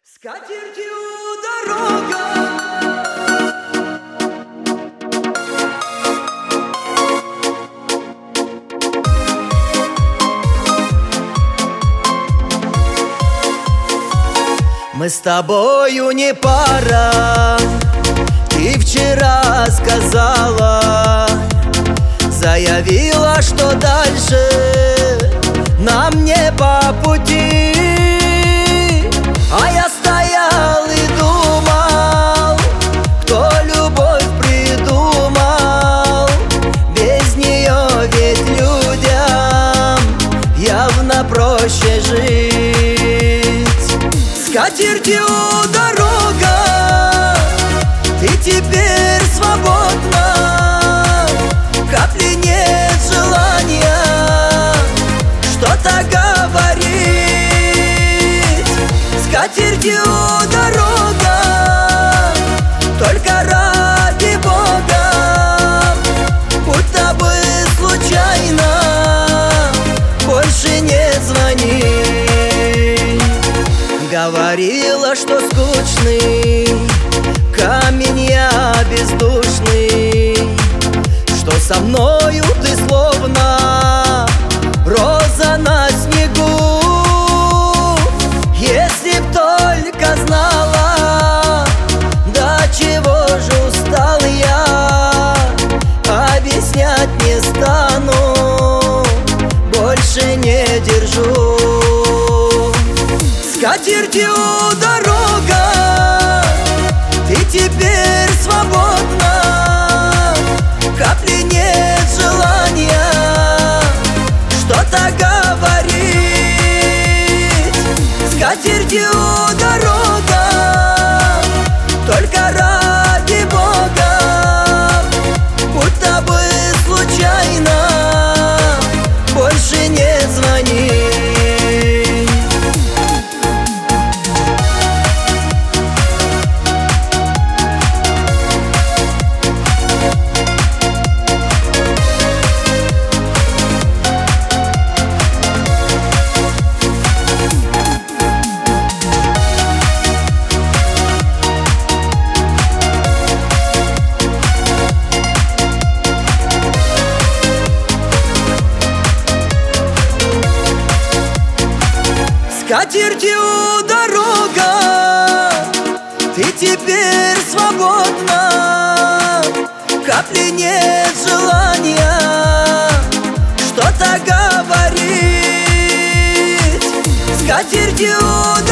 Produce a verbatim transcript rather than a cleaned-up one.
Скатертью дорога. Мы с тобою не пара, ты вчера сказала, заявила, что дальше нам не по пути. А я стоял и думал, кто любовь придумал. Без нее ведь людям явно проще жить. Скатертью дорога, ты теперь свободна. Капли нет желания что-то говорить. Скатертью дорога, только ради Бога, будто бы случайно больше не звони. Говорила, что скучный камень я бездушный, что со мною ты словно роза на снегу. Если б только знала, до чего же устал я, объяснять не стану, больше не держу. Скатертью дорога, ты теперь свободна. Капли нет желания что-то говорить. Скатертью дорога, только ради Бога, будто бы случайно больше не звони. Скатертью дорога, ты теперь свободна. Капли нет желания что-то говорить. Скатертью